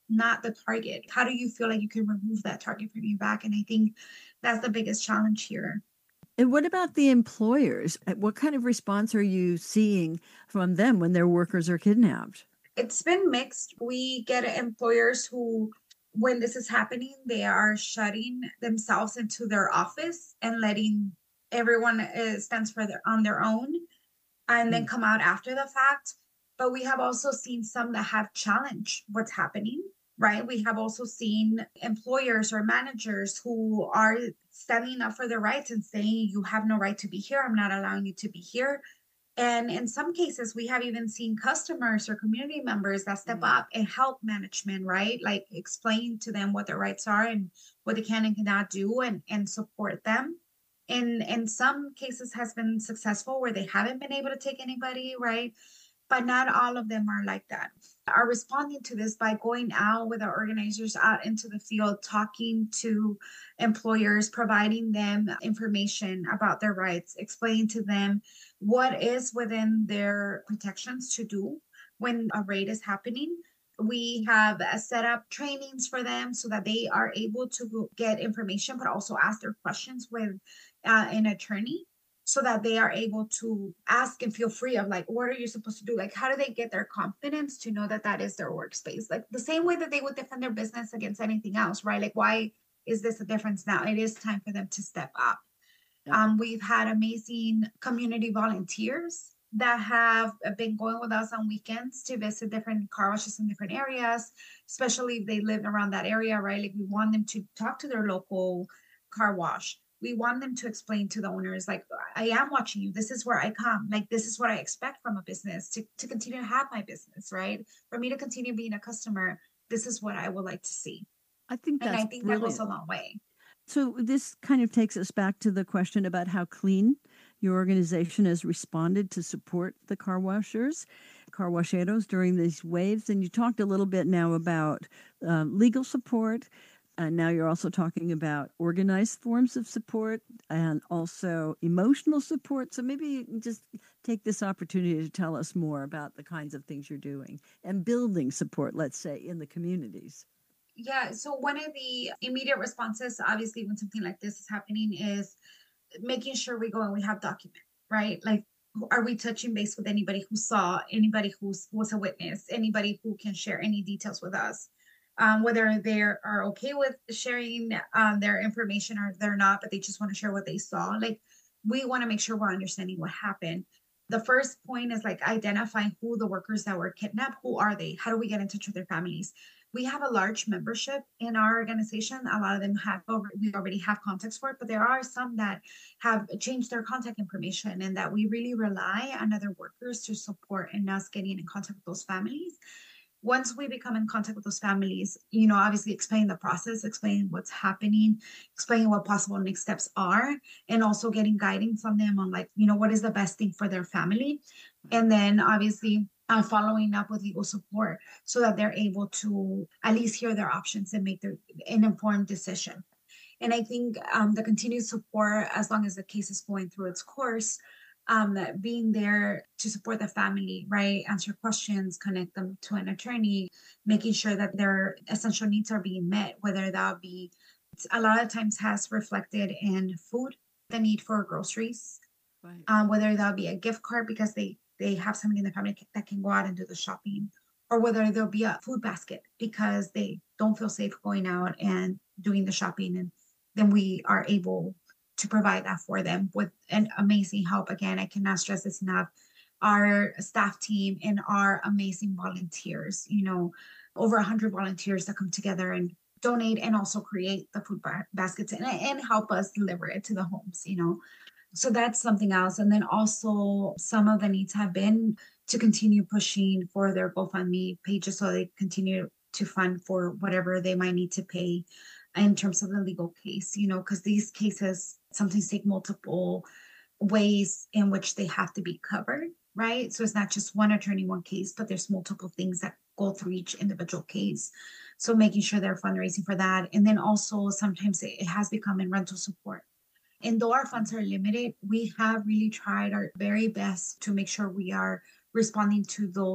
not the target? How do you feel like you can remove that target from your back? And I think that's the biggest challenge here. And what about the employers? What kind of response are you seeing from them when their workers are kidnapped? It's been mixed. We get employers who, when this is happening, they are shutting themselves into their office and letting everyone stands for on their own and then come out after the fact. But we have also seen some that have challenged what's happening, right? We have also seen employers or managers who are standing up for their rights and saying, you have no right to be here. I'm not allowing you to be here. And in some cases, we have even seen customers or community members that step up and help management, right? Like explain to them what their rights are and what they can and cannot do and support them. And in some cases has been successful where they haven't been able to take anybody, right? But not all of them are like that. Are responding to this by going out with our organizers out into the field, talking to employers, providing them information about their rights, explaining to them what is within their protections to do when a raid is happening. We have set up trainings for them so that they are able to get information, but also ask their questions with an attorney, so that they are able to ask and feel free of like, what are you supposed to do? Like, how do they get their confidence to know that that is their workspace? Like the same way that they would defend their business against anything else, right? Like, why is this a difference now? It is time for them to step up. Yeah. We've had amazing community volunteers that have been going with us on weekends to visit different car washes in different areas, especially if they live around that area, right? Like we want them to talk to their local car wash. We want them to explain to the owners, like, I am watching you. This is where I come. Like, this is what I expect from a business to continue to have my business, right? For me to continue being a customer, this is what I would like to see. I think that's brilliant. That goes a long way. So this kind of takes us back to the question about how clean your organization has responded to support the car washeros during these waves. And you talked a little bit now about legal support. And now you're also talking about organized forms of support and also emotional support. So maybe you can just take this opportunity to tell us more about the kinds of things you're doing and building support, let's say, in the communities. Yeah. So one of the immediate responses, obviously, when something like this is happening is making sure we go and we have document, right? Like, are we touching base with anybody who saw, anybody who was a witness, anybody who can share any details with us? Whether they are okay with sharing their information or they're not, but they just want to share what they saw. Like, we want to make sure we're understanding what happened. The first point is like identifying who the workers that were kidnapped, who are they? How do we get in touch with their families? We have a large membership in our organization. A lot of them we already have contacts for it, but there are some that have changed their contact information and that we really rely on other workers to support in us getting in contact with those families. Once we become in contact with those families, obviously explain the process, explain what's happening, explain what possible next steps are, and also getting guidance from them on like, what is the best thing for their family. And then obviously following up with legal support so that they're able to at least hear their options and make an informed decision. And I think the continued support, as long as the case is going through its course, being there to support the family, right? Answer questions, connect them to an attorney, making sure that their essential needs are being met, whether that be, a lot of times has reflected in food, the need for groceries, right. Whether that be a gift card because they have somebody in the family that can go out and do the shopping, or whether there'll be a food basket because they don't feel safe going out and doing the shopping. And then we are able to provide that for them with an amazing help. Again, I cannot stress this enough. Our staff team and our amazing volunteers, over 100 volunteers that come together and donate and also create the food baskets and help us deliver it to the homes, So that's something else. And then also some of the needs have been to continue pushing for their GoFundMe pages so they continue to fund for whatever they might need to pay in terms of the legal case, because these cases sometimes take multiple ways in which they have to be covered, right? So it's not just one attorney, one case, but there's multiple things that go through each individual case. So making sure they're fundraising for that. And then also sometimes it has become in rental support. And though our funds are limited, we have really tried our very best to make sure we are responding to those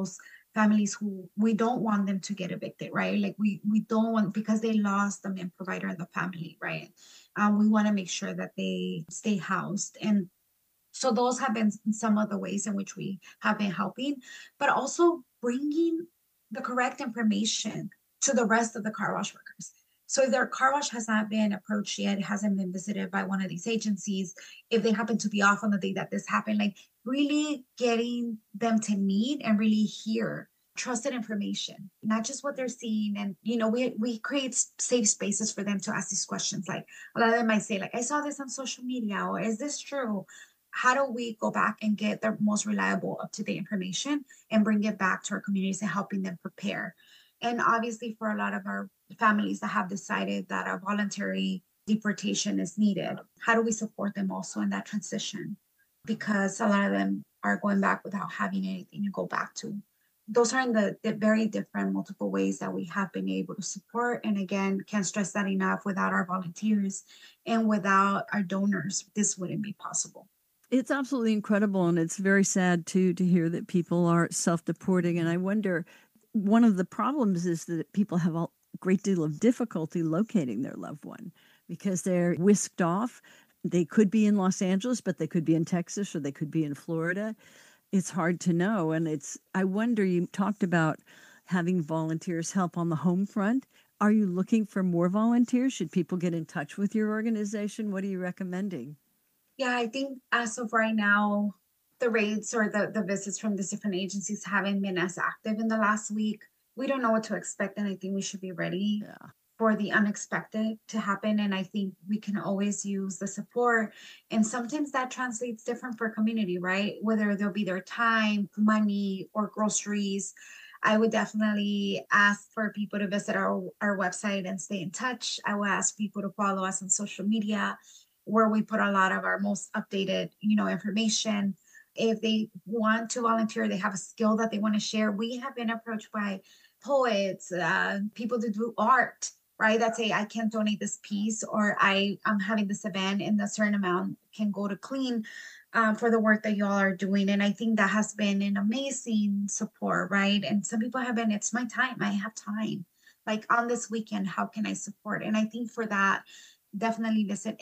families who we don't want them to get evicted, right? Like we don't want, because they lost the main provider in the family, right? We want to make sure that they stay housed. And so those have been some of the ways in which we have been helping, but also bringing the correct information to the rest of the car wash workers. So if their car wash has not been approached yet, it hasn't been visited by one of these agencies, if they happen to be off on the day that this happened, like really getting them to meet and really hear trusted information, not just what they're seeing. And, we create safe spaces for them to ask these questions. Like a lot of them might say, like, I saw this on social media, or is this true? How do we go back and get the most reliable, up-to-date information and bring it back to our communities and helping them prepare? And obviously for a lot of our families that have decided that a voluntary deportation is needed, how do we support them also in that transition? Because a lot of them are going back without having anything to go back to. Those are in the very different multiple ways that we have been able to support. And again, can't stress that enough, without our volunteers and without our donors, this wouldn't be possible. It's absolutely incredible. And it's very sad too to hear that people are self-deporting. And I wonder, one of the problems is that people have a great deal of difficulty locating their loved one because they're whisked off. They could be in Los Angeles, but they could be in Texas, or they could be in Florida. It's hard to know. And I wonder, you talked about having volunteers help on the home front. Are you looking for more volunteers? Should people get in touch with your organization? What are you recommending? Yeah, I think as of right now, the rates or the visits from these different agencies haven't been as active in the last week. We don't know what to expect, and I think we should be ready for the unexpected to happen. And I think we can always use the support. And sometimes that translates different for community, right? Whether there'll be their time, money, or groceries. I would definitely ask for people to visit our website and stay in touch. I would ask people to follow us on social media, where we put a lot of our most updated, information. If they want to volunteer, they have a skill that they want to share. We have been approached by poets, people to do art, right? That say, I can't donate this piece, or I'm having this event and a certain amount can go to Clean for the work that you all are doing. And I think that has been an amazing support, right? And some people have been, it's my time. I have time. Like on this weekend, how can I support? And I think for that, definitely visit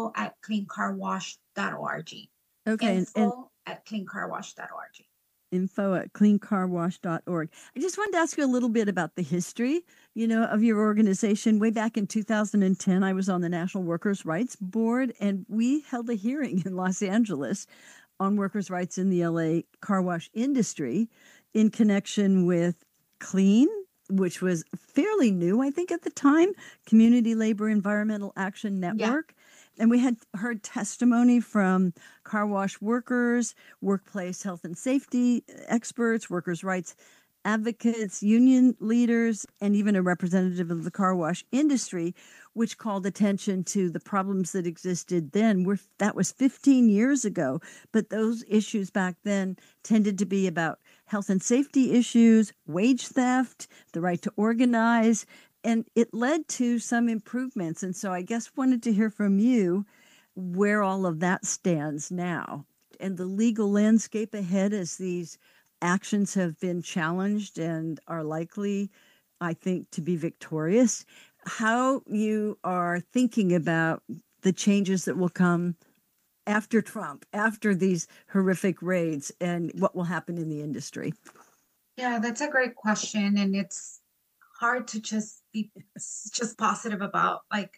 info@cleancarwash.org. Okay. Info@cleancarwash.org. info@cleancarwash.org. I just wanted to ask you a little bit about the history, of your organization. Way back in 2010, I was on the National Workers' Rights Board, and we held a hearing in Los Angeles on workers' rights in the LA car wash industry in connection with Clean, which was fairly new, I think, at the time, Community Labor Environmental Action Network. Yeah. And we had heard testimony from car wash workers, workplace health and safety experts, workers' rights advocates, union leaders, and even a representative of the car wash industry, which called attention to the problems that existed then. That was 15 years ago, but those issues back then tended to be about health and safety issues, wage theft, the right to organize, and it led to some improvements. And so I guess wanted to hear from you where all of that stands now and the legal landscape ahead as these actions have been challenged and are likely, I think, to be victorious. How you are thinking about the changes that will come after Trump, after these horrific raids, and what will happen in the industry? Yeah, that's a great question. And it's hard to just be just positive about like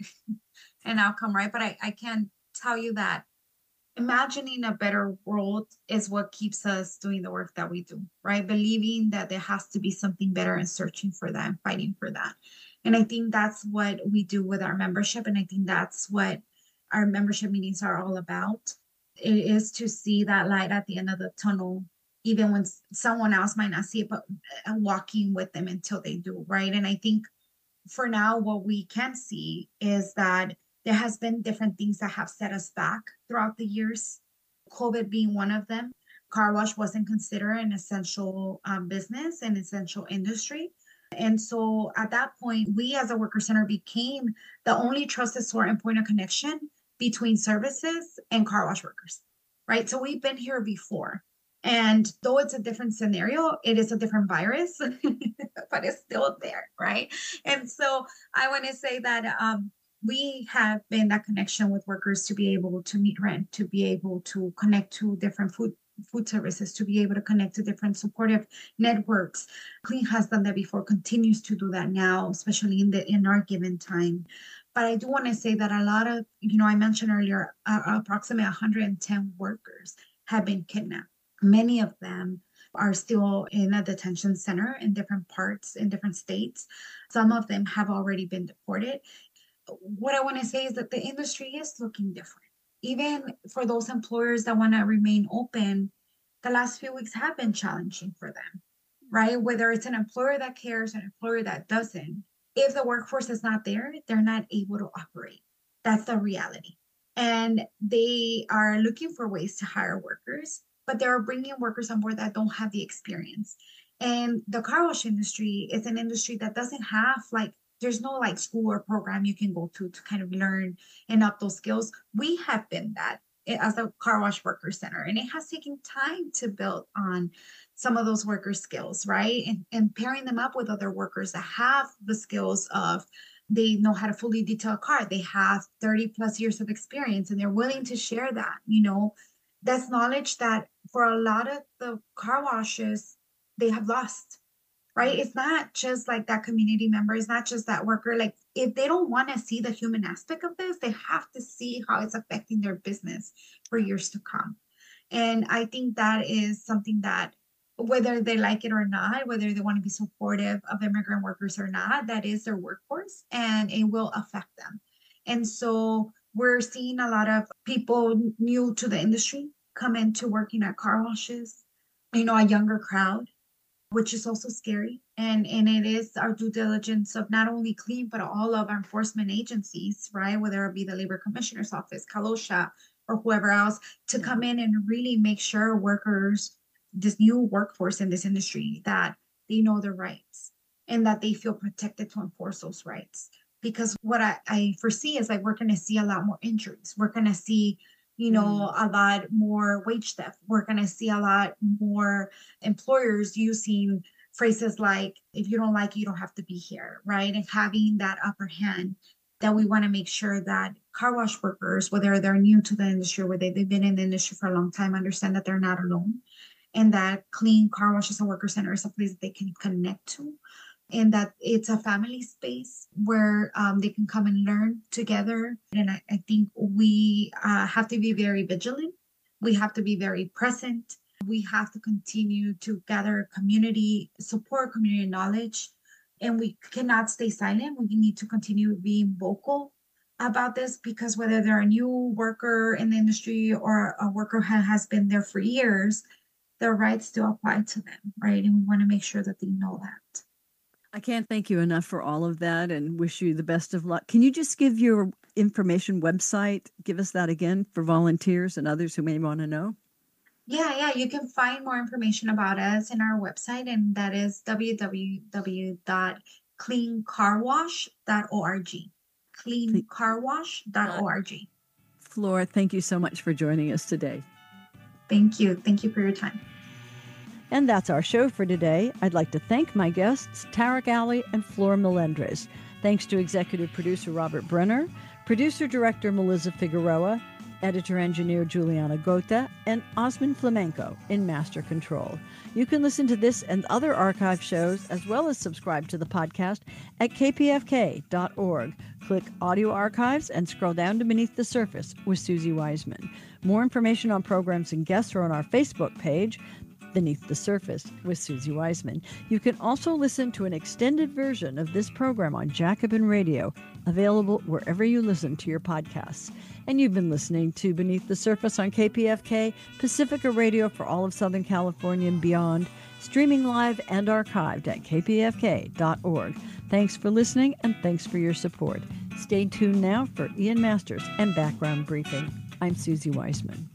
an outcome, right? But I can tell you that imagining a better world is what keeps us doing the work that we do, right? Believing that there has to be something better and searching for that and fighting for that. And I think that's what we do with our membership. And I think that's what our membership meetings are all about. It is to see that light at the end of the tunnel, even when someone else might not see it, but walking with them until they do, right? And I think for now, what we can see is that there has been different things that have set us back throughout the years, COVID being one of them. Car wash wasn't considered an essential business, an essential industry. And so at that point, we as a worker center became the only trusted source and point of connection between services and car wash workers, right? So we've been here before. And though it's a different scenario, it is a different virus, but it's still there, right? And so I want to say that we have been that connection with workers to be able to meet rent, to be able to connect to different food services, to be able to connect to different supportive networks. Clean has done that before, continues to do that now, especially in our given time. But I do want to say that a lot of, I mentioned earlier, approximately 110 workers have been kidnapped. Many of them are still in a detention center in different parts, in different states. Some of them have already been deported. What I want to say is that the industry is looking different. Even for those employers that want to remain open, the last few weeks have been challenging for them, right? Whether it's an employer that cares, an employer that doesn't, if the workforce is not there, they're not able to operate. That's the reality. And they are looking for ways to hire workers, but they're bringing workers on board that don't have the experience. And the car wash industry is an industry that doesn't have there's no school or program you can go to kind of learn and up those skills. We have been that as a car wash worker center, and it has taken time to build on some of those worker skills, right? And pairing them up with other workers that have the skills of, they know how to fully detail a car, they have 30 plus years of experience, and they're willing to share that, that's knowledge that for a lot of the car washes, they have lost. Right? It's not just that community member. It's not just that worker. If they don't want to see the human aspect of this, they have to see how it's affecting their business for years to come. And I think that is something that, whether they like it or not, whether they want to be supportive of immigrant workers or not, that is their workforce and it will affect them. And so we're seeing a lot of people new to the industry come into working at car washes, a younger crowd, which is also scary. And it is our due diligence of not only Clean, but all of our enforcement agencies, right? Whether it be the Labor Commissioner's Office, Kalosha, or whoever else, to come in and really make sure workers, this new workforce in this industry, that they know their rights and that they feel protected to enforce those rights. Because what I foresee is we're going to see a lot more injuries. We're going to see a lot more wage theft. We're going to see a lot more employers using phrases like, if you don't like it, you don't have to be here, right? And having that upper hand, that we want to make sure that car wash workers, whether they're new to the industry or whether they've been in the industry for a long time, understand that they're not alone, and that Clean Car Wash as a worker center is a place that they can connect to, and that it's a family space where they can come and learn together. And I think we have to be very vigilant. We have to be very present. We have to continue to gather community support, community knowledge, and we cannot stay silent. We need to continue being vocal about this, because whether they're a new worker in the industry or a worker who has been there for years, their rights still apply to them, right? And we want to make sure that they know that. I can't thank you enough for all of that and wish you the best of luck. Can you just give your information website? Give us that again for volunteers and others who may want to know. Yeah. You can find more information about us in our website, and that is www.cleancarwash.org. Cleancarwash.org. Flora, thank you so much for joining us today. Thank you. Thank you for your time. And that's our show for today. I'd like to thank my guests, Tarek Ali and Flora Melendres. Thanks to executive producer Robert Brenner, producer-director Melissa Figueroa, editor-engineer Juliana Gota, and Osman Flamenco in Master Control. You can listen to this and other archive shows, as well as subscribe to the podcast at kpfk.org. Click Audio Archives and scroll down to Beneath the Surface with Susie Wiseman. More information on programs and guests are on our Facebook page, Beneath the Surface with Susie Wiseman. You can also listen to an extended version of this program on Jacobin Radio, available wherever you listen to your podcasts. And you've been listening to Beneath the Surface on KPFK, Pacifica Radio for all of Southern California and beyond, streaming live and archived at kpfk.org. Thanks for listening, and thanks for your support. Stay tuned now for Ian Masters and Background Briefing. I'm Susie Wiseman.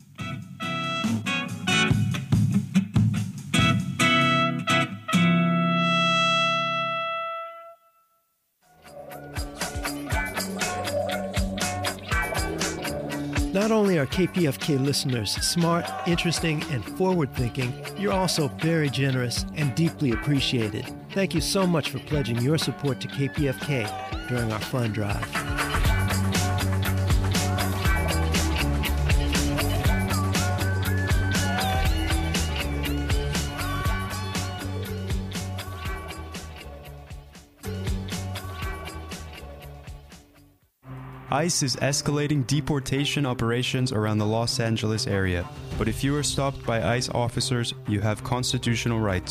Not only are KPFK listeners smart, interesting, and forward-thinking, you're also very generous and deeply appreciated. Thank you so much for pledging your support to KPFK during our fund drive. ICE is escalating deportation operations around the Los Angeles area. But if you are stopped by ICE officers, you have constitutional rights.